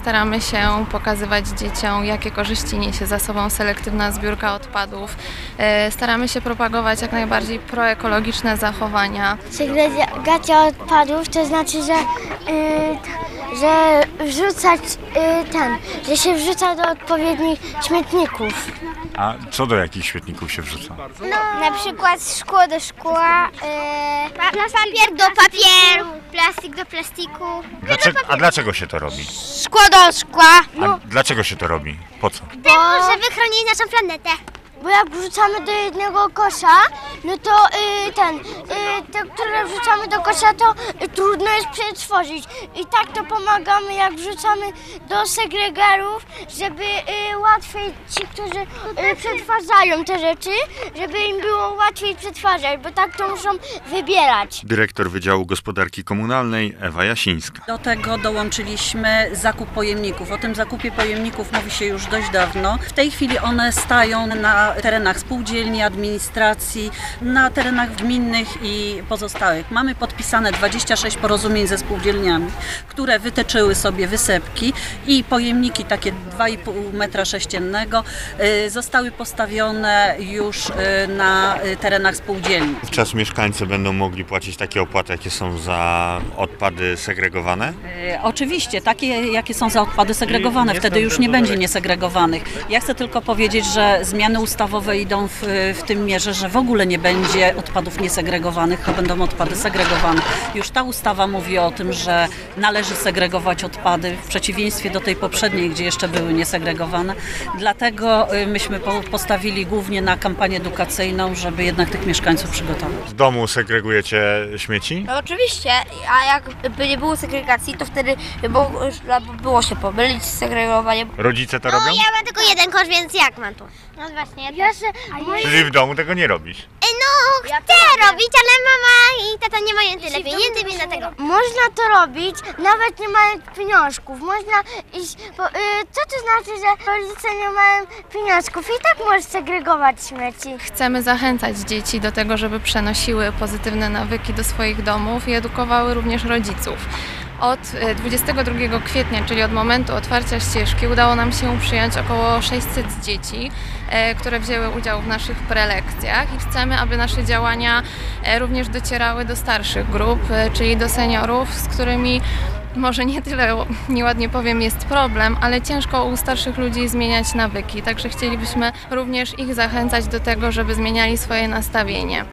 staramy się pokazywać dzieciom, jakie korzyści niesie za sobą selektywna zbiórka odpadów. Staramy się propagować jak najbardziej proekologiczne zachowania. Segregacja odpadów to znaczy, że wrzucać że się wrzuca do odpowiednich śmietników. A co do jakich śmietników się wrzuca? Na przykład szkło do szkła, papier do papieru, plastik do plastiku. A dlaczego się to robi? Szkło do szkła. A dlaczego się to robi? Po co? Żeby chronić naszą planetę. Bo jak wrzucamy do jednego kosza, no to te, które wrzucamy do kosza, to trudno jest przetworzyć. I tak to pomagamy, jak wrzucamy do segregarów, żeby łatwiej ci, którzy przetwarzają te rzeczy, żeby im było łatwiej przetwarzać, bo tak to muszą wybierać. Dyrektor Wydziału Gospodarki Komunalnej Ewa Jasińska. Do tego dołączyliśmy zakup pojemników. O tym zakupie pojemników mówi się już dość dawno. W tej chwili one stają na terenach spółdzielni, administracji, na terenach gminnych i pozostałych. Mamy podpisane 26 porozumień ze spółdzielniami, które wytyczyły sobie wysepki i pojemniki takie 2,5 metra sześciennego zostały postawione już na terenach spółdzielni. Wówczas mieszkańcy będą mogli płacić takie opłaty, jakie są za odpady segregowane? Oczywiście, takie jakie są za odpady segregowane, wtedy już nie będzie niesegregowanych. Ja chcę tylko powiedzieć, że zmiany ustawowe idą w tym mierze, że w ogóle nie będzie odpadów niesegregowanych, a będą odpady segregowane. Już ta ustawa mówi o tym, że należy segregować odpady w przeciwieństwie do tej poprzedniej, gdzie jeszcze były niesegregowane. Dlatego myśmy postawili głównie na kampanię edukacyjną, żeby jednak tych mieszkańców przygotować. W domu segregujecie śmieci? No oczywiście, a jakby nie było segregacji, to wtedy było się pomylić z segregowaniem. Rodzice to robią? Ja mam tylko jeden kosz, więc jak mam tu? No właśnie, Czyli w domu tego nie robisz? chcę robić, ale mama i tata nie mają tyle pieniędzy, więc dlatego. Można to robić, nawet nie mając pieniążków. Można iść, co to znaczy, że rodzice nie mają pieniążków i tak możesz segregować śmieci. Chcemy zachęcać dzieci do tego, żeby przenosiły pozytywne nawyki do swoich domów i edukowały również rodziców. Od 22 kwietnia, czyli od momentu otwarcia ścieżki, udało nam się przyjąć około 600 dzieci, które wzięły udział w naszych prelekcjach i chcemy, aby nasze działania również docierały do starszych grup, czyli do seniorów, z którymi może nie tyle, nieładnie powiem, jest problem, ale ciężko u starszych ludzi zmieniać nawyki, także chcielibyśmy również ich zachęcać do tego, żeby zmieniali swoje nastawienie.